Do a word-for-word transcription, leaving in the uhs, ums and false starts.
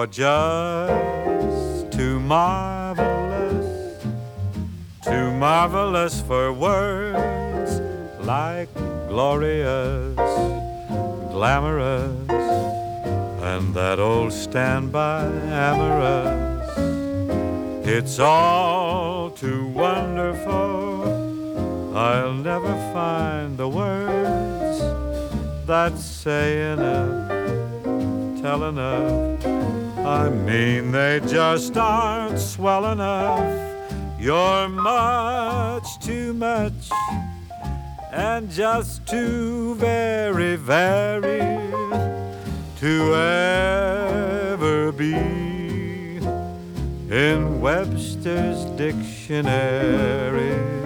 just too marvelous, too marvelous for words like glorious, glamorous, and that old standby amorous. It's all too wonderful, I'll never find the words that say enough, tell enough. I mean they just aren't swell enough. You're much too much and just too very, very to ever be in Webster's dictionary.